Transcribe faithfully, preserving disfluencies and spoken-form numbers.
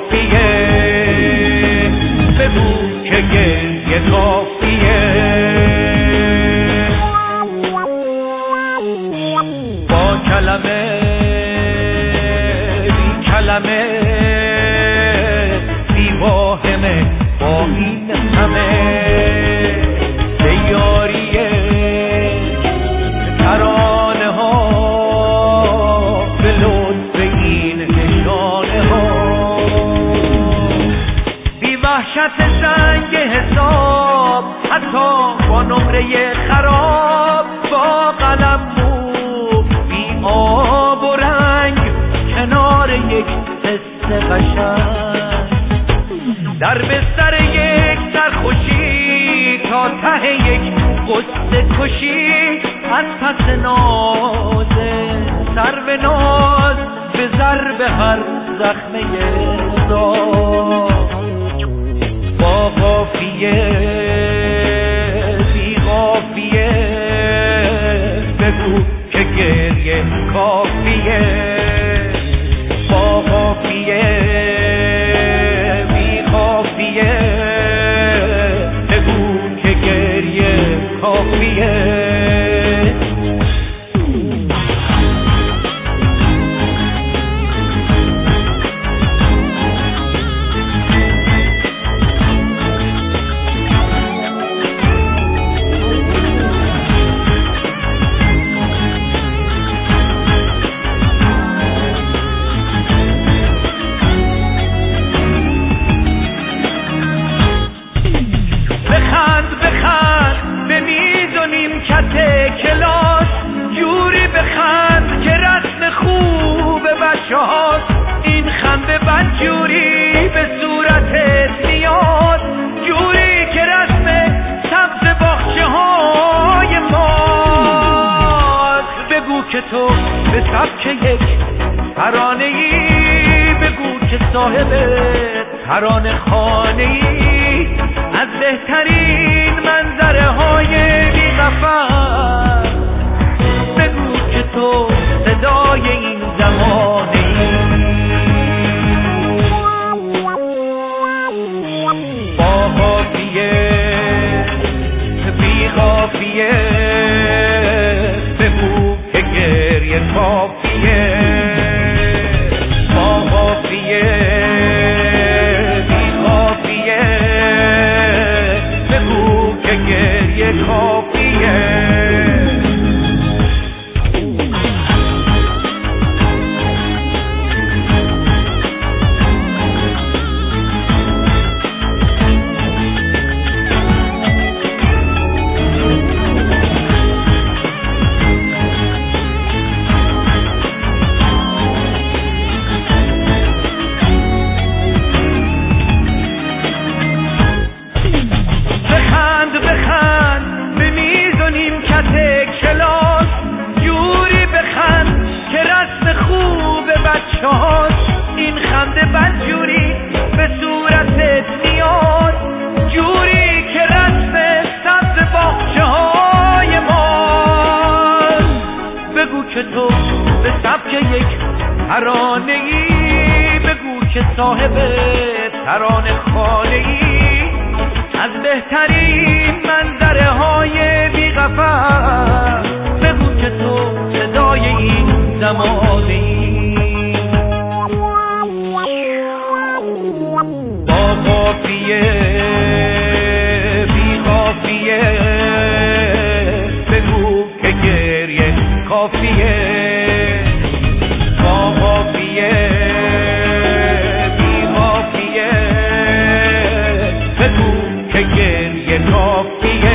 کافیه، بگو که گریه کافیه. با کلمه بی کلمه بی واهمه با این همه سیاریه ترانه ها به لطف این نشانه ها بی وحشت زنگ حساب حتی با نمره خراب با قلم مو بی آب و رنگ کنار یک قصه قشنگ در بستر یک سرخوشی تا ته یک قصه کشی از پس نازه سر به ناز به ضرب هر زخمه داغ با قافیه بی قافیه بگو که گریه کافیه با قافیه بی قافیه بگو که گریه کافیه. کلاس جوری بخند که رسم خوب بچه هاست این خنده بد جوری به صورتت میاد جوری که رسم سبز باغچه های ماست. بگو که تو به سبک یک ترانه ای بگو که صاحب ترانه خانه ای از بهترین منظره های بی غفلت بگو که تو صدای این زمانه ای با قافیه بی قافیه بگو که گریه کافیه با قافیه بی قافیه بگو که گریه کافیه. این خنده بد جوری به صورتت میاد جوری که رسم سبز باغچه های ماست. بگو که تو به سبک یک ترانه ای بگو که صاحب ترانه خانه ای از بهترین منظره های بی غفلت بگو که تو صدای این زمانه ای با قافیه بی قافیه بگو که گریه کافیه با قافیه بی قافیه بگو که گریه کافیه.